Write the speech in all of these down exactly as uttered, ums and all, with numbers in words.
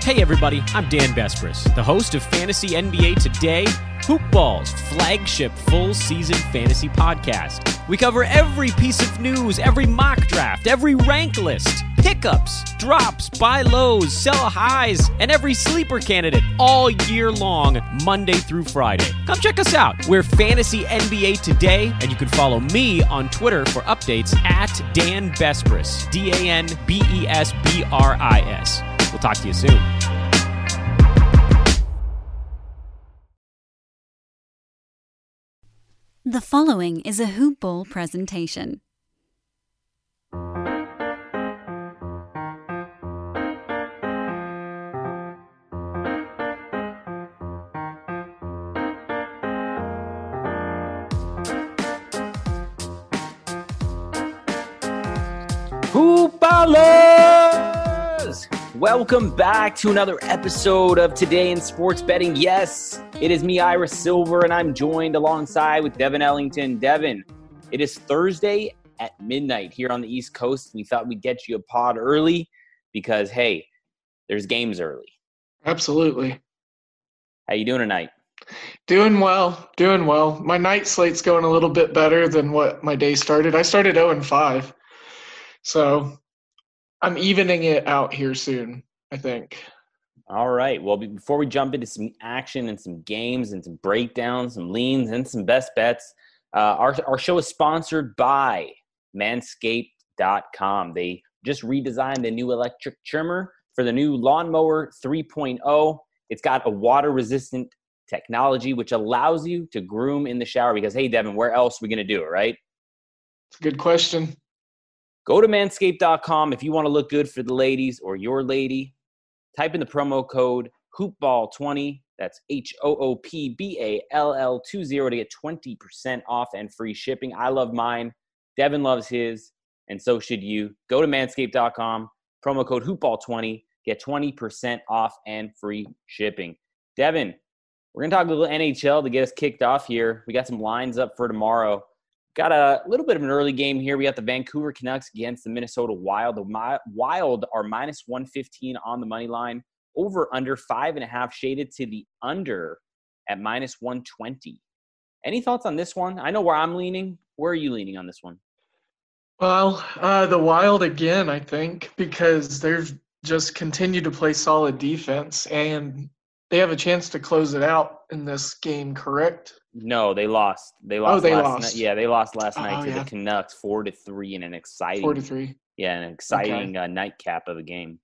Hey everybody, I'm Dan Bespris, the host of Fantasy N B A Today, Hoop Ball's flagship full-season fantasy podcast. We cover every piece of news, every mock draft, every rank list, pickups, drops, buy lows, sell highs, and every sleeper candidate all year long, Monday through Friday. Come check us out. We're Fantasy N B A Today, and you can follow me on Twitter for updates at Dan Bespris, D A N B E S B R I S. We'll talk to you soon. The following is a Hoop Ball presentation. Hoop Ballers! Welcome back to another episode of Today in Sports Betting. Yes, it is me, Ira Silver, and I'm joined alongside with Devin Ellington. Devin, it is Thursday at midnight here on the East Coast. We thought we'd get you a pod early because, hey, there's games early. Absolutely. How you doing tonight? Doing well, doing well. My night slate's going a little bit better than what my day started. I started oh and five, so I'm evening it out here soon, I think. All right. Well, before we jump into some action and some games and some breakdowns, some leans, and some best bets, uh, our, our show is sponsored by manscaped dot com. They just redesigned the new electric trimmer for the new Lawnmower three point oh. It's got a water-resistant technology, which allows you to groom in the shower because, hey, Devin, where else are we going to do it, right? It's a good question. Go to manscaped dot com if you want to look good for the ladies or your lady. Type in the promo code hoop ball twenty. That's H O O P B A L L twenty to get twenty percent off and free shipping. I love mine. Devin loves his, and so should you. Go to manscaped dot com, promo code hoop ball twenty, get twenty percent off and free shipping. Devin, we're going to talk a little N H L to get us kicked off here. We got some lines up for tomorrow. Got a little bit of an early game here. We got the Vancouver Canucks against the Minnesota Wild. The Wild are minus one fifteen on the money line. Over under five and a half, shaded to the under at minus one twenty. Any thoughts on this one? I know where I'm leaning. Where are you leaning on this one? Well, uh, the Wild again, I think, because they've just continued to play solid defense, and they have a chance to close it out in this game, correct? No, they lost. They lost. Oh, they last lost. Night. Yeah, they lost last Oh, night to yeah. the Canucks, four to three, in an exciting, Four to three. yeah, an exciting Okay. uh, nightcap of a game.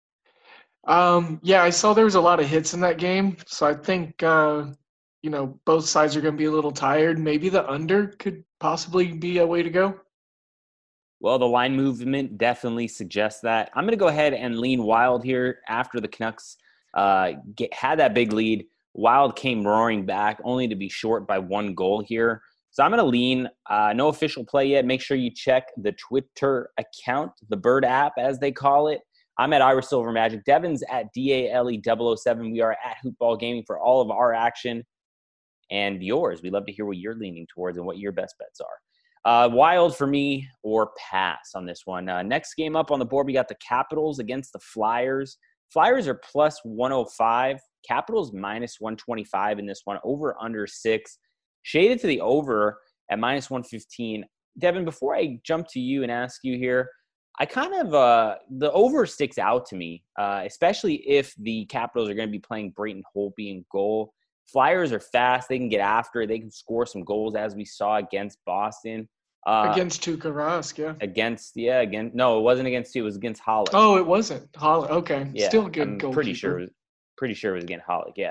Um, yeah, I saw there was a lot of hits in that game, so I think uh, you know both sides are going to be a little tired. Maybe the under could possibly be a way to go. Well, the line movement definitely suggests that. I'm going to go ahead and lean Wild here after the Canucks uh, get, had that big lead. Wild came roaring back, only to be short by one goal here. So I'm going to lean. Uh, no official play yet. Make sure you check the Twitter account, the Bird app, as they call it. I'm at Ira Silver Magic. Devin's at D A L E double oh seven. We are at Hoopball Gaming for all of our action and yours. We'd love to hear what you're leaning towards and what your best bets are. Uh, wild for me or pass on this one. Uh, next game up on the board, we got the Capitals against the Flyers. Flyers are plus one oh five. Capitals minus one twenty-five in this one. Over under six. Shaded to the over at minus one fifteen. Devin, before I jump to you and ask you here, I kind of uh, – the over sticks out to me, uh, especially if the Capitals are going to be playing Brayton Holtby in goal. Flyers are fast. They can get after it. They can score some goals, as we saw against Boston. Uh, Against Tuukka Rask, yeah. Against, yeah, again. No, it wasn't against you. It was against Holland. Oh, it wasn't. Holl- okay. Yeah, Still a good I'm goalkeeper. pretty sure it was, pretty sure it was against Holland, yeah.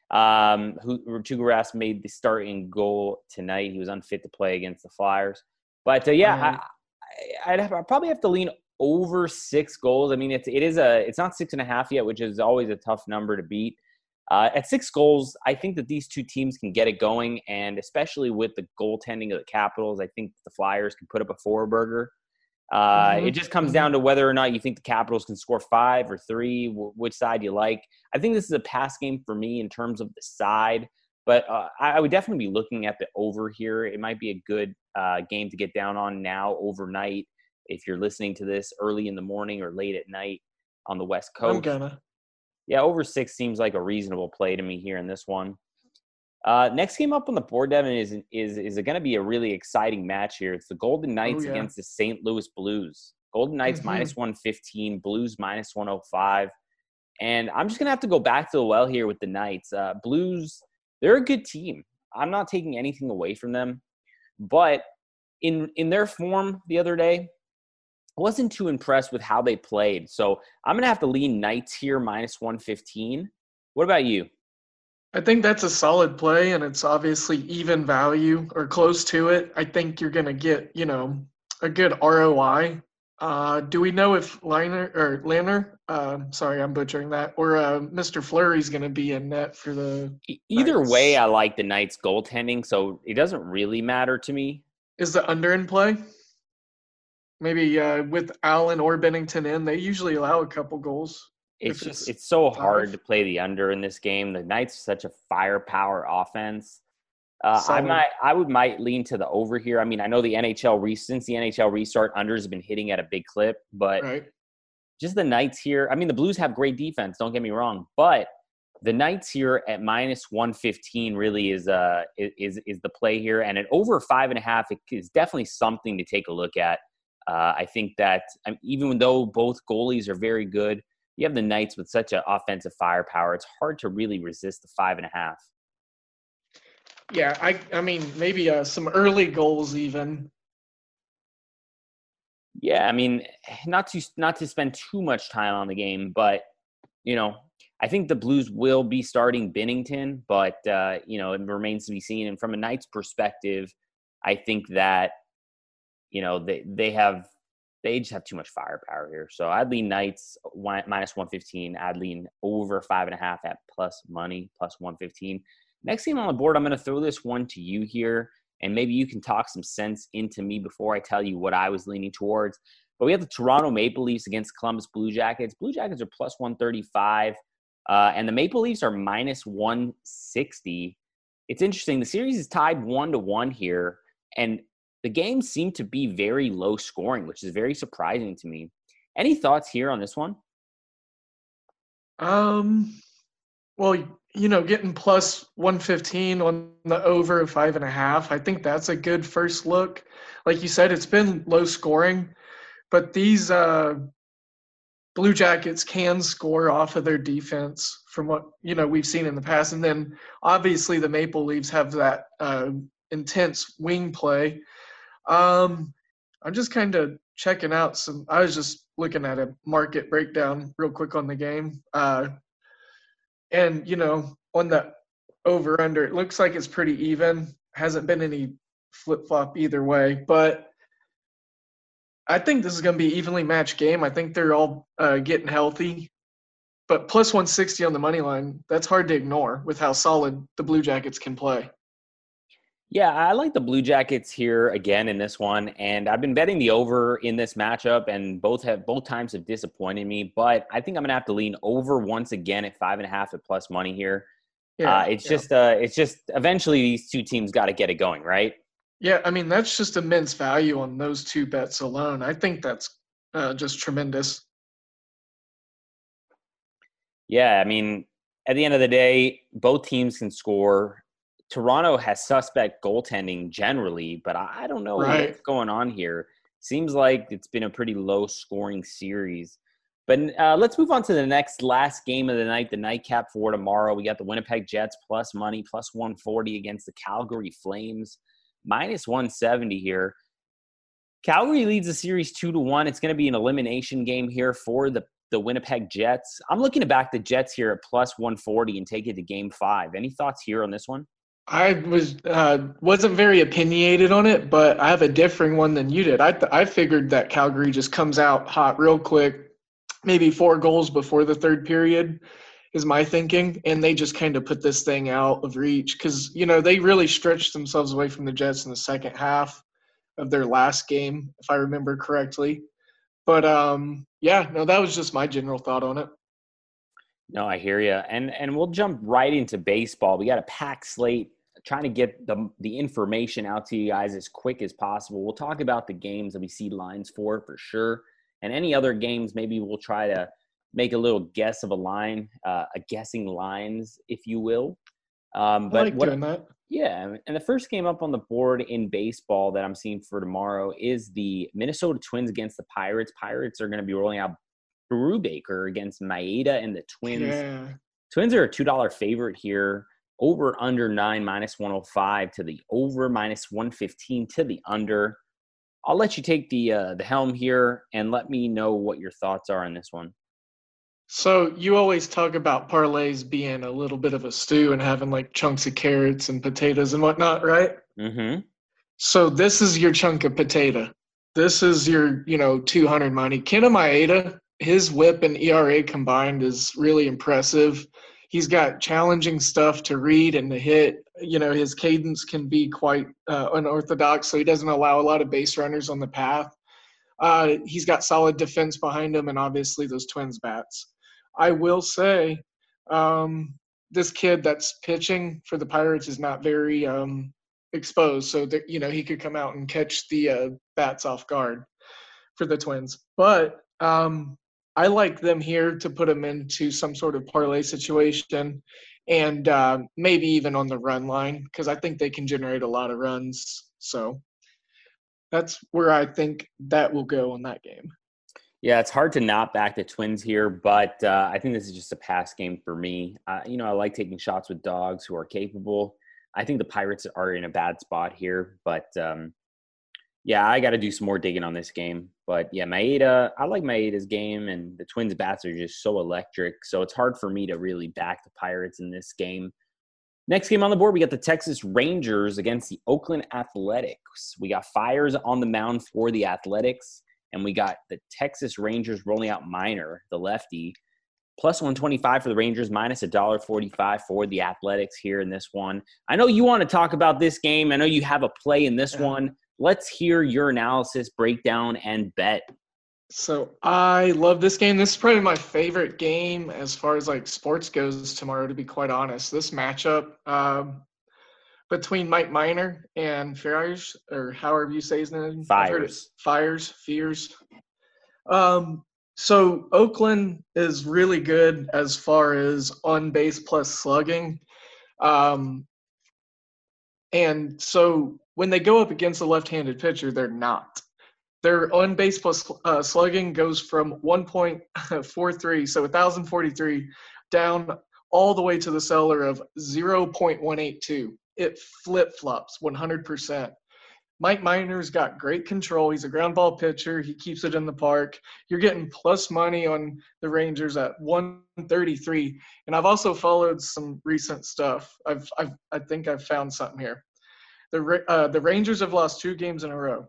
Um, who Tuukka Rask made the starting goal tonight. He was unfit to play against the Flyers. But, uh, yeah, Right. I, I'd, have, I'd probably have to lean over six goals. I mean, it's, it is a, it's not six and a half yet, which is always a tough number to beat. Uh, at six goals, I think that these two teams can get it going, and especially with the goaltending of the Capitals, I think the Flyers can put up a four-burger. Uh, Mhm. It just comes Mhm. down to whether or not you think the Capitals can score five or three, w- which side you like. I think this is a pass game for me in terms of the side, but uh, I, I would definitely be looking at the over here. It might be a good uh, game to get down on now overnight if you're listening to this early in the morning or late at night on the West Coast. I'm gonna. Yeah, over six seems like a reasonable play to me here in this one. Uh, next game up on the board, Devin, is is is going to be a really exciting match here. It's the Golden Knights Oh, yeah. against the Saint Louis Blues. Golden Knights Mhm. minus one fifteen, Blues minus one oh five. And I'm just going to have to go back to the well here with the Knights. Uh, Blues, they're a good team. I'm not taking anything away from them. But in in their form the other day, I wasn't too impressed with how they played. So I'm going to have to lean Knights here, minus one fifteen. What about you? I think that's a solid play, and it's obviously even value or close to it. I think you're going to get, you know, a good R O I. Uh, do we know if Liner or Lanner, uh, sorry, I'm butchering that, or uh, Mister Fleury's going to be in net for the E- Either Knights? way, I like the Knights goaltending, so it doesn't really matter to me. Is the under in play? Maybe uh, with Allen or Bennington in, they usually allow a couple goals. It's If just it's it's so hard five. to play the under in this game. The Knights are such a firepower offense. Uh, I Solid. might I would might lean to the over here. I mean, I know the N H L re- since the N H L restart, unders have been hitting at a big clip, but Right. just the Knights here. I mean, the Blues have great defense. Don't get me wrong, but the Knights here at minus one fifteen really is uh is is the play here, and at over five and a half is definitely something to take a look at. Uh, I think that um, even though both goalies are very good, you have the Knights with such an offensive firepower. It's hard to really resist the five and a half. Yeah, I I mean maybe uh, some early goals even. Yeah, I mean, not to not to spend too much time on the game, but you know, I think the Blues will be starting Binnington, but uh, you know, it remains to be seen. And from a Knights perspective, I think that you know they they have they just have too much firepower here. So I'd lean Knights one, minus one fifteen. I'd lean over five and a half at plus money, plus one fifteen. Next game on the board, I'm going to throw this one to you here, and maybe you can talk some sense into me before I tell you what I was leaning towards. But we have the Toronto Maple Leafs against Columbus Blue Jackets. Blue Jackets are plus one thirty-five, uh, and the Maple Leafs are minus one sixty. It's interesting. The series is tied one to one here, and the games seem to be very low scoring, which is very surprising to me. Any thoughts here on this one? Um, well, you know, getting plus one fifteen on the over of five and a half, I think that's a good first look. Like you said, it's been low scoring, but these uh, Blue Jackets can score off of their defense from what, you know, we've seen in the past. And then obviously the Maple Leafs have that uh, intense wing play. Um, I'm just kind of checking out some. I was just looking at a market breakdown real quick on the game, uh, and you know, on the over under, it looks like it's pretty even. Hasn't been any flip flop either way, but I think this is going to be evenly matched game. I think they're all uh, getting healthy, but plus one sixty on the money line, that's hard to ignore with how solid the Blue Jackets can play. Yeah, I like the Blue Jackets here again in this one, and I've been betting the over in this matchup, and both have both times have disappointed me. But I think I'm gonna have to lean over once again at five and a half at plus money here. Yeah, uh, it's yeah. just, uh, it's just eventually these two teams got to get it going, right? Yeah, I mean, that's just immense value on those two bets alone. I think that's uh, just tremendous. Yeah, I mean, at the end of the day, both teams can score. Toronto has suspect goaltending generally, but I don't know Right. what's going on here. Seems like it's been a pretty low-scoring series. But uh, let's move on to the next last game of the night, the nightcap for tomorrow. We got the Winnipeg Jets plus money, plus one forty against the Calgary Flames, minus one seventy here. Calgary leads the series two to one. It's going to be an elimination game here for the, the Winnipeg Jets. I'm looking to back the Jets here at plus one forty and take it to game five. Any thoughts here on this one? I was uh, wasn't very opinionated on it, but I have a differing one than you did. I th- I figured that Calgary just comes out hot real quick, maybe four goals before the third period is my thinking, and they just kind of put this thing out of reach because, you know, they really stretched themselves away from the Jets in the second half of their last game, if I remember correctly. But, um, yeah, no, that was just my general thought on it. No, I hear you. And and we'll jump right into baseball. We got a packed slate, trying to get the the information out to you guys as quick as possible. We'll talk about the games that we see lines for for sure. And any other games, maybe we'll try to make a little guess of a line, uh, a guessing lines, if you will. Um, I but like what, doing that. Yeah, and the first game up on the board in baseball that I'm seeing for tomorrow is the Minnesota Twins against the Pirates. Pirates are going to be rolling out Brubaker against Maeda and the Twins. Yeah. Twins are a two dollar favorite here. Over under nine minus one oh five to the over minus one fifteen to the under. I'll let you take the uh, the helm here and let me know what your thoughts are on this one. So you always talk about parlays being a little bit of a stew and having like chunks of carrots and potatoes and whatnot, right? Mm-hmm. So this is your chunk of potato. This is your, you know, two hundred money. Kenta Maeda, his whip and E R A combined is really impressive. He's got challenging stuff to read and to hit. You know, his cadence can be quite uh, unorthodox, so he doesn't allow a lot of base runners on the path. Uh, he's got solid defense behind him and obviously those Twins bats. I will say um, this kid that's pitching for the Pirates is not very um, exposed, so that, you know, he could come out and catch the uh, bats off guard for the Twins. But um, I like them here to put them into some sort of parlay situation and uh, maybe even on the run line because I think they can generate a lot of runs. So that's where I think that will go on that game. Yeah, it's hard to not back the Twins here, but uh, I think this is just a pass game for me. Uh, you know, I like taking shots with dogs who are capable. I think the Pirates are in a bad spot here, but um, yeah, I got to do some more digging on this game. But yeah, Maeda, I like Maeda's game, and the Twins' bats are just so electric, so it's hard for me to really back the Pirates in this game. Next game on the board, we got the Texas Rangers against the Oakland Athletics. We got Fires on the mound for the Athletics. And we got the Texas Rangers rolling out Minor, the lefty, plus one twenty-five for the Rangers, minus one forty-five for the Athletics here in this one. I know you want to talk about this game. I know you have a play in this yeah. one. Let's hear your analysis, breakdown, and bet. So I love this game. This is probably my favorite game as far as like sports goes tomorrow, to be quite honest. This matchup um, between Mike Minor and Fires, or however you say his name. Fires. Fires, Fears. Um, so Oakland is really good as far as on base plus slugging. Um, and so when they go up against a left-handed pitcher, they're not. Their on base plus uh, slugging goes from one point four three, so one thousand forty-three, down all the way to the cellar of zero point one eight two. It flip-flops one hundred percent. Mike Minor's got great control. He's a ground ball pitcher. He keeps it in the park. You're getting plus money on the Rangers at one thirty-three. And I've also followed some recent stuff. I've, I've I think I've found something here. The uh, the Rangers have lost two games in a row.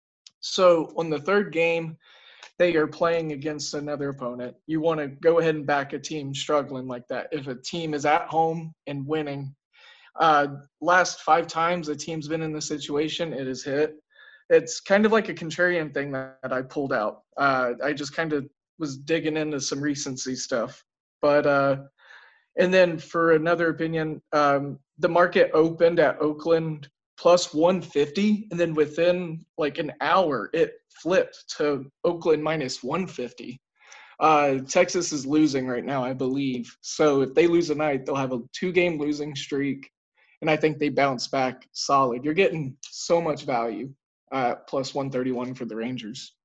So on the third game, they are playing against another opponent. You want to go ahead and back a team struggling like that. If a team is at home and winning, uh, last five times a team's been in this situation, it is hit. It's kind of like a contrarian thing that, that I pulled out. Uh, I just kind of was digging into some recency stuff. But uh, and then for another opinion, um, the market opened at Oakland plus one fifty, and then within like an hour, it flipped to Oakland minus one fifty. Uh, Texas is losing right now, I believe. So if they lose tonight, they'll have a two-game losing streak, and I think they bounce back solid. You're getting so much value uh, plus one thirty-one for the Rangers.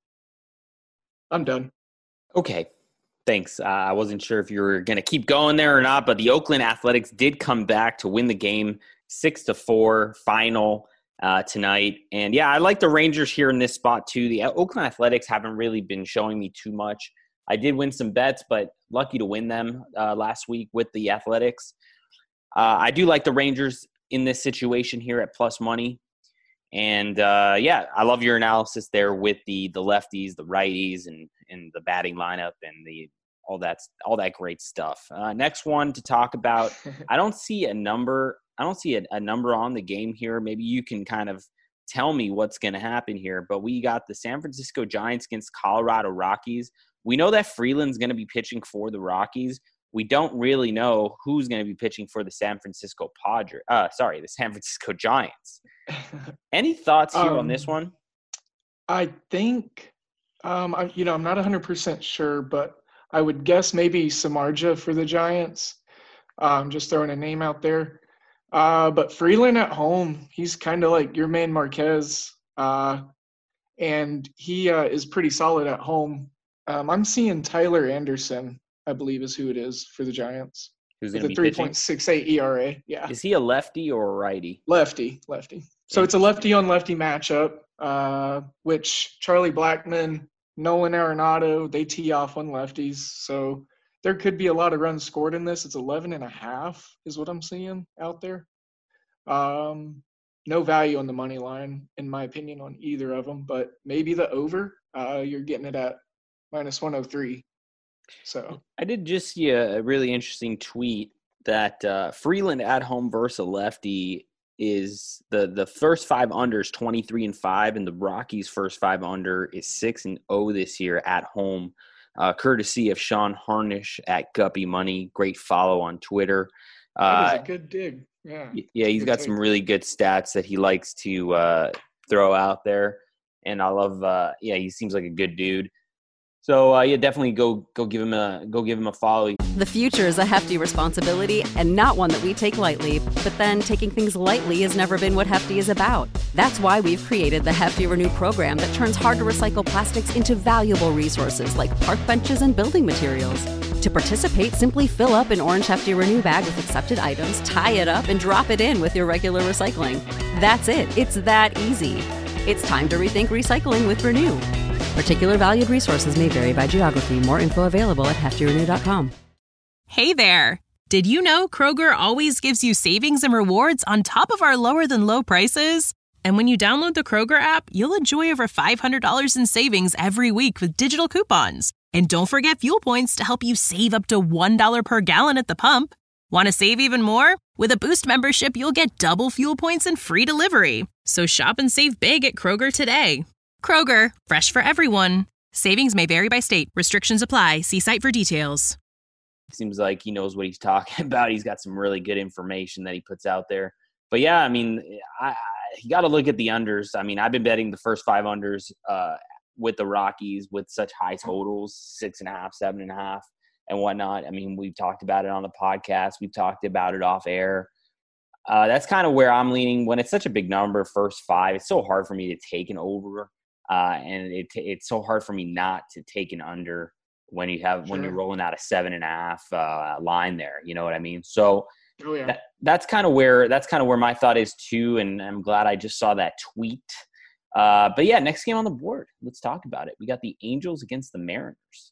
I'm done. Okay. Thanks. Uh, I wasn't sure if you were going to keep going there or not, but the Oakland Athletics did come back to win the game six to four final uh, tonight. And yeah, I like the Rangers here in this spot too. The Oakland Athletics haven't really been showing me too much. I did win some bets, but lucky to win them uh, last week with the Athletics. Uh, I do like the Rangers in this situation here at plus money. And uh, yeah, I love your analysis there with the the lefties, the righties, and and the batting lineup and the all that all that great stuff. Uh, next one to talk about. I don't see a number. I don't see a, a number on the game here. Maybe you can kind of tell me what's going to happen here. But we got the San Francisco Giants against Colorado Rockies. We know that Freeland's going to be pitching for the Rockies. We don't really know who's going to be pitching for the San Francisco Padres. Uh, sorry, the San Francisco Giants. Any thoughts here um, on this one? I think, um, I, you know, I'm not one hundred percent sure, but I would guess maybe Samardzija for the Giants. Um, just throwing a name out there. Uh, but Freeland at home, he's kind of like your man Marquez, uh, and he uh, is pretty solid at home. Um, I'm seeing Tyler Anderson, I believe is who it is for the Giants. Who's With going a to be three pitching? point six eight E R A. Yeah. Is he a lefty or a righty? Lefty, lefty. So it's a lefty on lefty matchup, uh, which Charlie Blackmon, Nolan Arenado, they tee off on lefties. So there could be a lot of runs scored in this. It's eleven and a half is what I'm seeing out there. Um, no value on the money line, in my opinion, on either of them, but maybe the over. Uh, you're getting it at minus one oh three. So I did just see a really interesting tweet that uh, Freeland at home versus a lefty is the the first five unders twenty-three and five, and the Rockies' first five under is six and oh this year at home, uh, courtesy of Sean Harnish at Guppy Money. Great follow on Twitter. that is Uh, a good dig. Yeah. yeah, he's Good got take. some really good stats that he likes to uh, throw out there, and I love. Uh, yeah, he seems like a good dude. So uh, yeah, definitely go go give him a go give him a follow. The future is a hefty responsibility and not one that we take lightly. But then taking things lightly has never been what Hefty is about. That's why we've created the Hefty Renew program that turns hard to recycle plastics into valuable resources like park benches and building materials. To participate, simply fill up an orange Hefty Renew bag with accepted items, tie it up, and drop it in with your regular recycling. That's it. It's that easy. It's time to rethink recycling with Renew. Particular valued resources may vary by geography. More info available at hefty renew dot com. Hey there! Did you know Kroger always gives you savings and rewards on top of our lower-than-low prices? And when you download the Kroger app, you'll enjoy over five hundred dollars in savings every week with digital coupons. And don't forget fuel points to help you save up to one dollar per gallon at the pump. Want to save even more? With a Boost membership, you'll get double fuel points and free delivery. So shop and save big at Kroger today. Kroger, fresh for everyone. Savings may vary by state. Restrictions apply. See site for details. Seems like he knows what he's talking about. He's got some really good information that he puts out there. But yeah, I mean, I, I you got to look at the unders. I mean, I've been betting the first five unders uh, with the Rockies with such high totals, six and a half, seven and a half, and whatnot. I mean, we've talked about it on the podcast. We've talked about it off air. Uh, that's kind of where I'm leaning. When it's such a big number, first five, it's so hard for me to take an over. Uh, and it, it's so hard for me not to take an under when you have, sure. when you're rolling out a seven and a half uh, line there, you know what I mean? So oh, yeah. that, that's kind of where, that's kind of where my thought is too. And I'm glad I just saw that tweet. Uh, but yeah, next game on the board, let's talk about it. We got the Angels against the Mariners.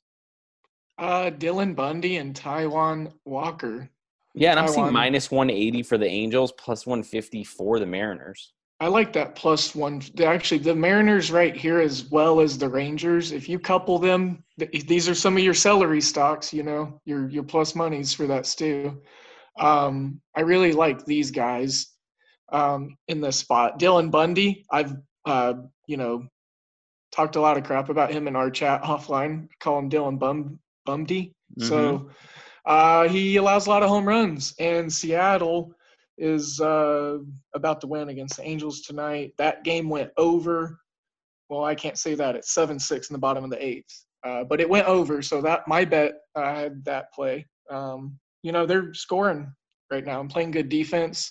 Uh, Dylan Bundy and Taijuan Walker. Yeah. And I'm Taijuan. seeing minus one eighty for the Angels, plus one fifty for the Mariners. I like that plus one. Actually, the Mariners right here as well as the Rangers. If you couple them, these are some of your celery stocks, you know, your your plus monies for that stew. Um, I really like these guys um, in this spot. Dylan Bundy, I've, uh, you know, talked a lot of crap about him in our chat offline. Call him Dylan Bum, Bumdy. Mm-hmm. So uh, he allows a lot of home runs. And Seattle – is uh, about to win against the Angels tonight. That game went over. Well, I can't say that. It's seven six in the bottom of the eighth. Uh, but it went over, so that my bet, I had that play. Um, you know, they're scoring right now and playing good defense.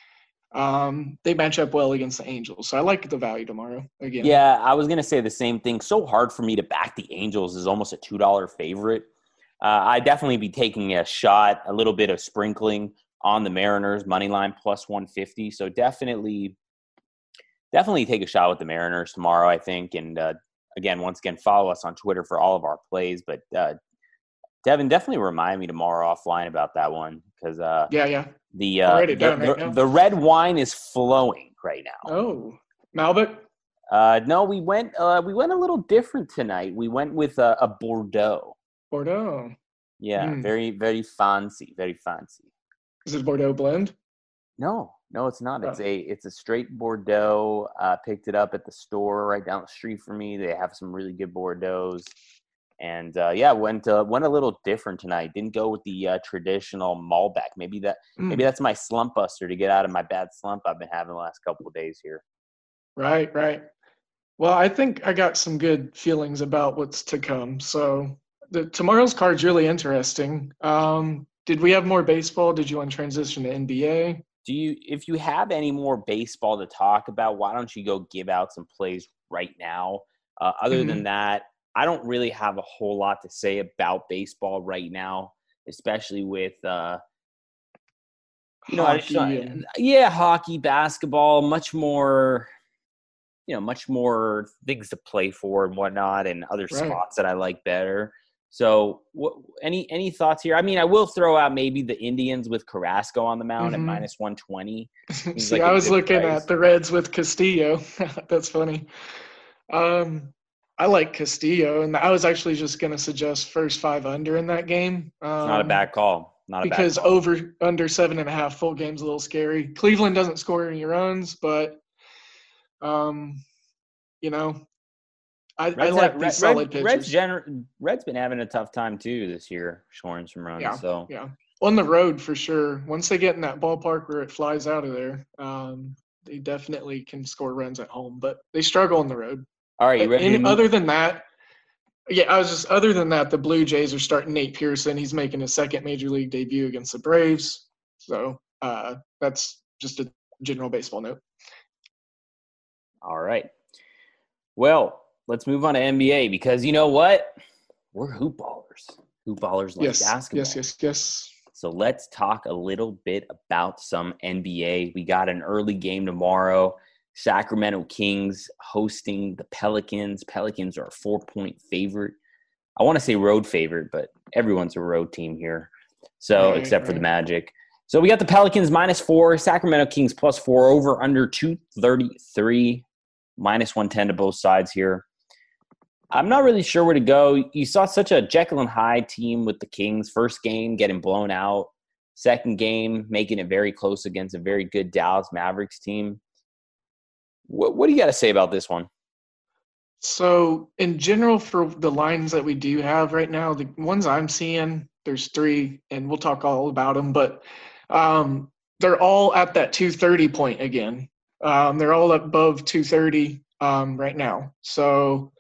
Um, they match up well against the Angels. So I like the value tomorrow again. Yeah, I was going to say the same thing. So hard for me to back the Angels is almost a two dollar favorite. Uh, I'd definitely be taking a shot, a little bit of sprinkling on the Mariners money line plus one fifty. So definitely, definitely take a shot with the Mariners tomorrow, I think. And uh, again, once again, follow us on Twitter for all of our plays. But uh, Devin, definitely remind me tomorrow offline about that one because uh, yeah, yeah, the uh, the, right the, the red wine is flowing right now. Oh, Malbec. Uh, no, we went uh, we went a little different tonight. We went with a, a Bordeaux. Bordeaux. Yeah, mm. very very fancy, very fancy. Is it Bordeaux blend? No, no, it's not. Oh. It's a it's a straight Bordeaux. Uh, picked it up at the store right down the street from me. They have some really good Bordeaux's, and uh, yeah, went uh, went a little different tonight. Didn't go with the uh, traditional Malbec. Maybe that mm. maybe that's my slump buster to get out of my bad slump I've been having the last couple of days here. Right, right. Well, I think I got some good feelings about what's to come. So the tomorrow's card's really interesting. Um, did we have more baseball? Did you want to transition to N B A? Do you, if you have any more baseball to talk about, why don't you go give out some plays right now? Uh, other Mm-hmm. than that, I don't really have a whole lot to say about baseball right now, especially with, uh, you know, I just, Hockey and- yeah, hockey, basketball, much more, you know, much more things to play for and whatnot, and other Right. spots that I like better. So, what, any any thoughts here? I mean, I will throw out maybe the Indians with Carrasco on the mound Mhm. at minus one twenty. Seems See, like I a was good looking price. at the Reds with Castillo. That's funny. Um, I like Castillo, and I was actually just going to suggest first five under in that game. Um, It's not a bad call. Not a because bad call. over under seven and a half full game's a little scary. Cleveland doesn't score any runs, but um, you know, I, I Reds, like have- these Red, solid Red, Reds, pitchers. gener- Reds been having a tough time too this year, scoring some runs. Yeah, so yeah, on the road for sure. Once they get in that ballpark where it flies out of there, um, they definitely can score runs at home, but they struggle on the road. all right, you ready? And to move- other than that, yeah, I was just other than that, the Blue Jays are starting Nate Pearson. He's making his second major league debut against the Braves. So uh, that's just a general baseball note. All right. Well, let's move on to N B A because you know what? We're hoop ballers. Hoop ballers like Yes, basketball. yes, yes, yes. So let's talk a little bit about some N B A. We got an early game tomorrow. Sacramento Kings hosting the Pelicans. Pelicans are a four-point favorite. I want to say road favorite, but everyone's a road team here. So Right, except for the right. Magic. So we got the Pelicans minus four, Sacramento Kings plus four, over under two thirty-three, minus one ten to both sides here. I'm not really sure where to go. You saw such a Jekyll and Hyde team with the Kings. First game getting blown out. Second game making it very close against a very good Dallas Mavericks team. What, what do you got to say about this one? So in general, for the lines that we do have right now, the ones I'm seeing, there's three, and we'll talk all about them, but um, they're all at that two thirty point again. Um, they're all above two thirty um, right now. So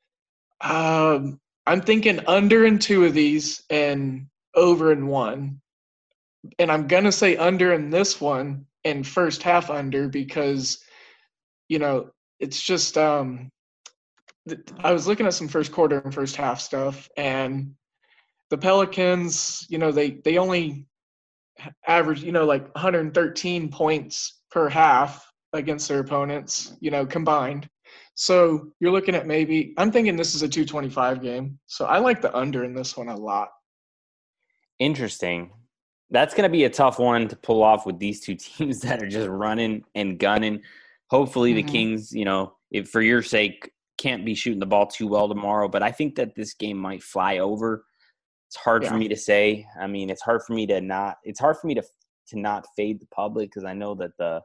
um, I'm thinking under in two of these and over in one. And I'm going to say under in this one and first half under because, you know, it's just um, – I was looking at some first quarter and first half stuff, and the Pelicans, you know, they, they only average, you know, like one hundred thirteen points per half against their opponents, you know, combined. So you're looking at maybe – I'm thinking this is a two twenty-five game. So I like the under in this one a lot. Interesting. That's going to be a tough one to pull off with these two teams that are just running and gunning. Hopefully the Mhm. Kings, you know, if for your sake, can't be shooting the ball too well tomorrow. But I think that this game might fly over. It's hard Yeah. for me to say. I mean, it's hard for me to not – it's hard for me to to not fade the public because I know that the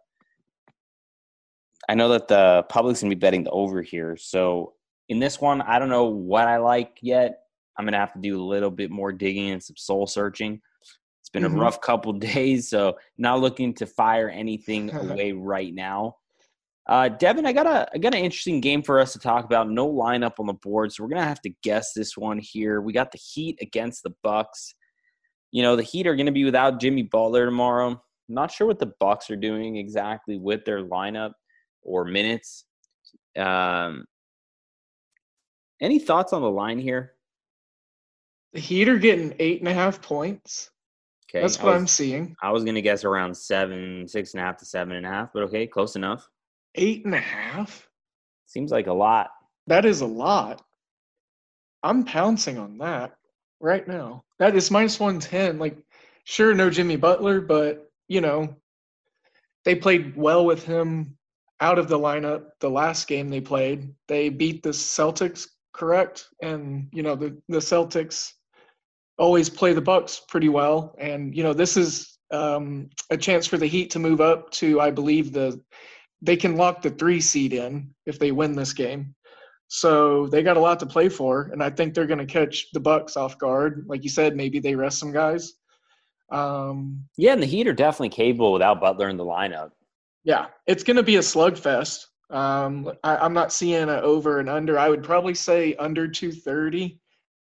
– I know that the public's going to be betting the over here. So in this one, I don't know what I like yet. I'm going to have to do a little bit more digging and some soul searching. It's been Mhm. a rough couple days, so not looking to fire anything away right now. Uh, Devin, I got a I got an interesting game for us to talk about. No lineup on the board, so we're gonna have to guess this one here. We got the Heat against the Bucks. You know, the Heat are gonna be without Jimmy Butler tomorrow. Not sure what the Bucks are doing exactly with their lineup or minutes. Um, any thoughts on the line here? The Heat are getting eight and a half points. Okay, That's I what was, I'm seeing. I was gonna guess around seven, six and a half to seven and a half, but okay, close enough. Eight and a half? Seems like a lot. That is a lot. I'm pouncing on that right now. That is minus one ten. Like, sure, no Jimmy Butler, but, you know, they played well with him out of the lineup the last game they played. They beat the Celtics, correct? And, you know, the, the Celtics always play the Bucks pretty well. And, you know, this is um, a chance for the Heat to move up to, I believe, the they can lock the three seed in if they win this game. So they got a lot to play for, and I think they're going to catch the Bucks off guard. Like you said, maybe they rest some guys. Um, Yeah, and the Heat are definitely capable without Butler in the lineup. yeah, it's going to be a slugfest. Um, I, I'm not seeing an over and under. I would probably say under two thirty.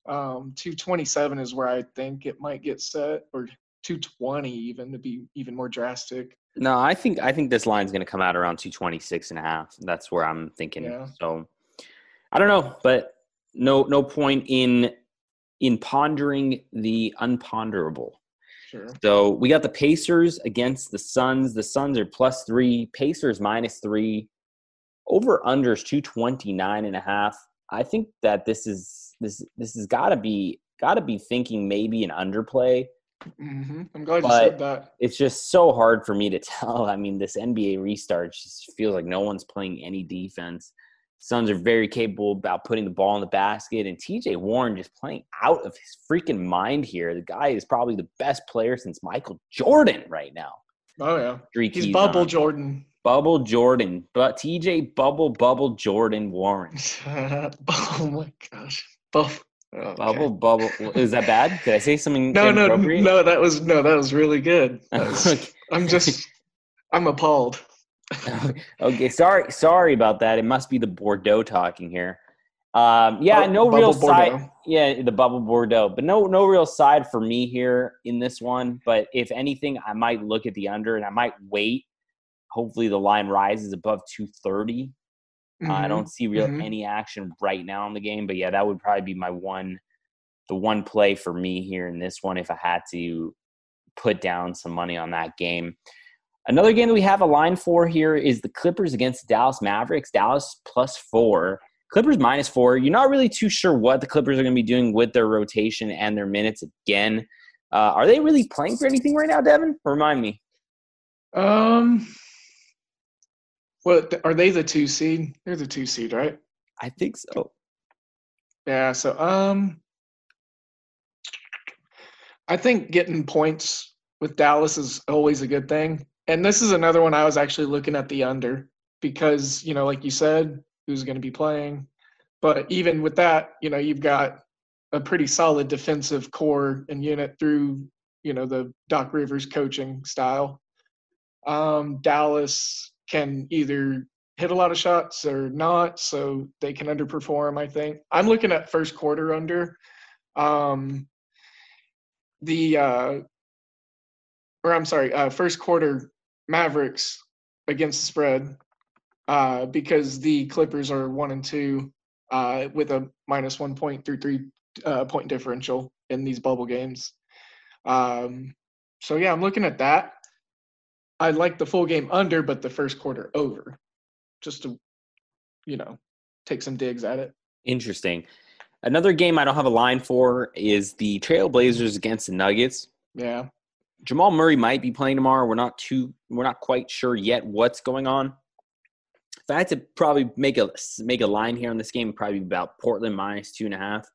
Um, two twenty-seven is where I think it might get set, or two twenty even, to be even more drastic. No, I think I think this line's going to come out around two twenty-six and a half. That's where I'm thinking. Yeah. So I don't know, but no no point in in pondering the unponderable. Sure. So we got the Pacers against the Suns. The Suns are plus three, Pacers minus three. Over unders two twenty-nine and a half. I think that this is this this has got to be got to be thinking maybe an underplay. Mm-hmm. I'm glad you But said that. it's just so hard for me to tell. I mean, this N B A restart just feels like no one's playing any defense. Suns are very capable about putting the ball in the basket, and T J Warren just playing out of his freaking mind here. The guy is probably the best player since Michael Jordan right now. Oh yeah, Three he's keys Bubble on. Jordan. Bubble Jordan, but T J Bubble Bubble Jordan Warren. Oh my gosh, Buff. Okay. Bubble Bubble. Is that bad? Did I say something No, no, inappropriate? no. That was no, that was really good. That was, Okay. I'm just, I'm appalled. Okay, sorry, sorry about that. It must be the Bordeaux talking here. Um, yeah, Oh, no Bubble real Bordeaux. side. Yeah, the bubble Bordeaux, but no, no real side for me here in this one. But if anything, I might look at the under, and I might wait. Hopefully, the line rises above two thirty. Mm-hmm. Uh, I don't see real mm-hmm. any action right now in the game, but yeah, that would probably be my one, the one play for me here in this one if I had to put down some money on that game. Another game that we have a line for here is the Clippers against Dallas Mavericks. Dallas plus four. Clippers minus four. You're not really too sure what the Clippers are going to be doing with their rotation and their minutes again. Uh, are they really playing for anything right now, Devin? Remind me. Um, what are they the two seed? They're the two seed, right? I think so. Yeah. So, um, I think getting points with Dallas is always a good thing. And this is another one I was actually looking at the under because, you know, like you said, who's going to be playing. But even with that, you know, you've got a pretty solid defensive core and unit through, you know, the Doc Rivers coaching style. Um, Dallas can either hit a lot of shots or not, so they can underperform, I think. I'm looking at first quarter under. Um, the uh, or I'm sorry, uh, first quarter Mavericks against the spread uh, because the Clippers are one and two uh, with a minus one point three three uh, point differential in these bubble games. Um, so yeah, I'm looking at that. I like the full game under, but the first quarter over, just to, you know, take some digs at it. Interesting. Another game I don't have a line for is the Trailblazers against the Nuggets. Yeah. Jamal Murray might be playing tomorrow. We're not too, we're not quite sure yet what's going on. If I had to probably make a make a line here on this game, it'd probably be about Portland minus two and a half.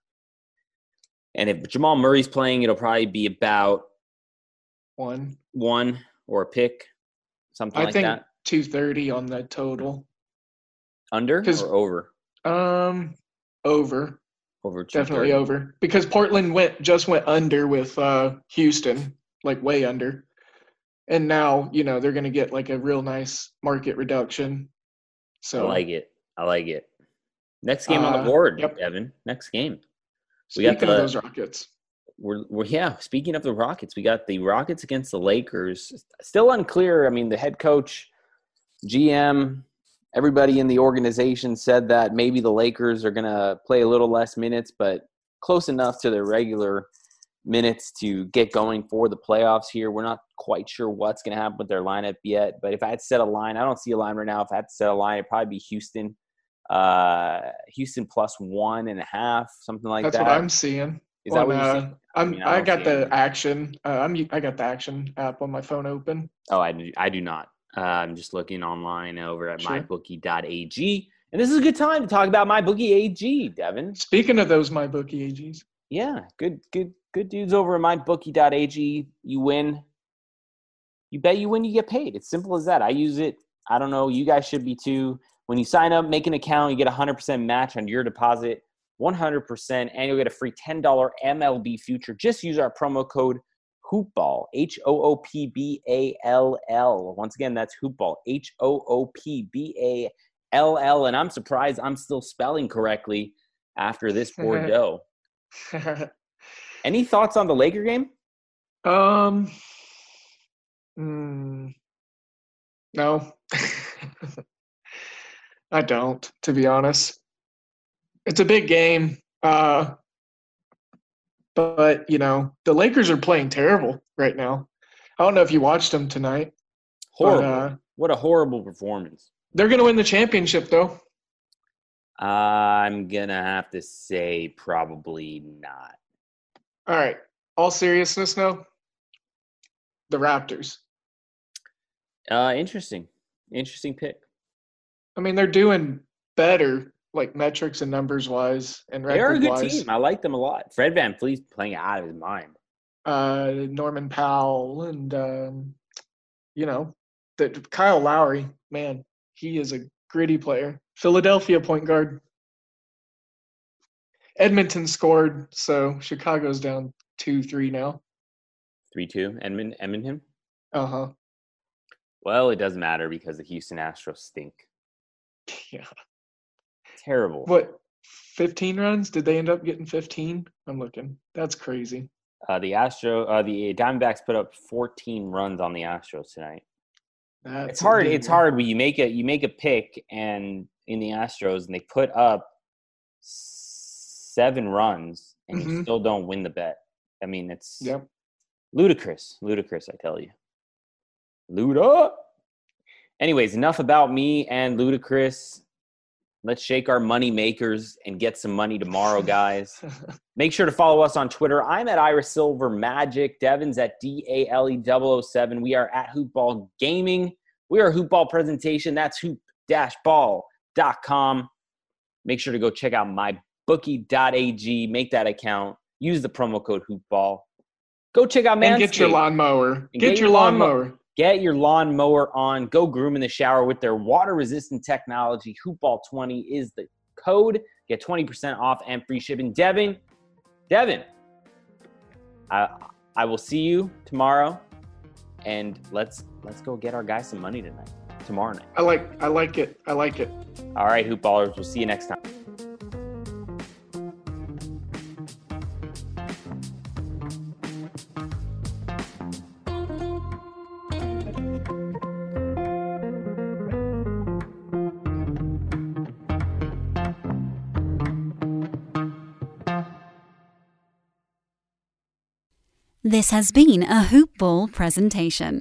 And if Jamal Murray's playing, it'll probably be about One. one or a pick, something I like think that. two thirty on the total. Under 'Cause- or over? Um, over. Over Definitely two thirty. over. Because Portland went just went under with uh, Houston, like way under. And now, you know, they're going to get like a real nice market reduction. So I like it. I like it. Next game on the Uh, board, yep. Evan. Next game. We got speaking the- of those Rockets. We're, we're yeah. Speaking of the Rockets, we got the Rockets against the Lakers. Still unclear. I mean, the head coach, G M, everybody in the organization said that maybe the Lakers are going to play a little less minutes, but close enough to their regular minutes to get going for the playoffs here. We're not quite sure what's going to happen with their lineup yet, but if I had to set a line, I don't see a line right now. If I had to set a line, it'd probably be Houston. Uh, Houston plus one and a half, something like That's that. what I'm seeing. Is that on, what you're uh, seeing? I'm, mean, I, don't got see the anything. action. Uh, I'm. I got the action app on my phone open. Oh, I do, I do not. Uh, I'm just looking online over at Sure. my bookie dot a g. And this is a good time to talk about MyBookie A G, Devin. Speaking of those, my bookie A Gs. Yeah, good, good, good dudes over at my bookie dot a g. You win. You bet you win, you get paid. It's simple as that. I use it. I don't know. You guys should be too. When you sign up, make an account, you get a one hundred percent match on your deposit, one hundred percent, and you'll get a free ten dollars M L B future. Just use our promo code HoopBall, H O O P B A L L. Once again, that's HoopBall, H O O P B A L L. And I'm surprised I'm still spelling correctly after this Bordeaux. Any thoughts on the Laker game? Um, mm, no, I don't, to be honest. It's a big game, uh, but, you know, the Lakers are playing terrible right now. I don't know if you watched them tonight. Horrible. But, uh, what a horrible performance. They're going to win the championship, though. I'm going to have to say probably not. All right. All seriousness now, the Raptors. Uh, interesting. Interesting pick. I mean, they're doing better, like metrics and numbers wise and record wise. They're a good team. I like them a lot. Fred VanVleet's playing out of his mind. Uh, Norman Powell and, um, you know, the, Kyle Lowry, man, he is a gritty player. Philadelphia point guard. Edmonton scored, so Chicago's down two three now. three two, Edmond, Edmonton? Uh-huh. Well, it doesn't matter because the Houston Astros stink. Yeah. Terrible. What, fifteen runs? Did they end up getting fifteen? I'm looking. That's crazy. Uh, the Astro, uh, the Diamondbacks put up fourteen runs on the Astros tonight. That's it's hard. big, It's man. hard when you make a you make a pick and in the Astros and they put up seven runs and you Mhm. still don't win the bet. I mean, it's Yep. ludicrous, ludicrous. I tell you, Luda. Anyways, enough about me and Ludacris. Let's shake our money makers and get some money tomorrow, guys. Make sure to follow us on Twitter. I'm at Ira Silver Magic. Devin's at D A L E double oh seven. We are at Hoopball Gaming. We are a Hoopball presentation. That's hoop dash ball dot com. Make sure to go check out my bookie dot a g. Make that account. Use the promo code Hoopball. Go check out Manscaped. And get your lawnmower. And Get, get your your lawnmower. Get your lawnmower on. Go groom in the shower with their water-resistant technology. Hoopball twenty is the code. Get twenty percent off and free shipping. Devin, Devin, I I will see you tomorrow, and let's let's go get our guys some money tonight, tomorrow night. I like I like it. I like it. All right, Hoopballers, we'll see you next time. This has been a Hoop Ball presentation.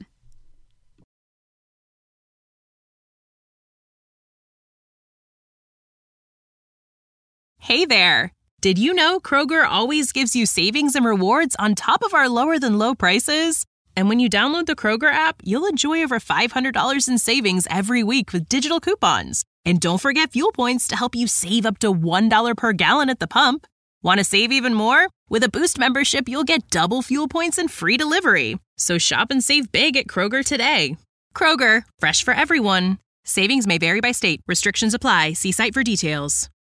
Hey there! Did you know Kroger always gives you savings and rewards on top of our lower than low prices? And when you download the Kroger app, you'll enjoy over five hundred dollars in savings every week with digital coupons. And don't forget fuel points to help you save up to one dollar per gallon at the pump. Want to save even more? With a Boost membership, you'll get double fuel points and free delivery. So shop and save big at Kroger today. Kroger, fresh for everyone. Savings may vary by state. Restrictions apply. See site for details.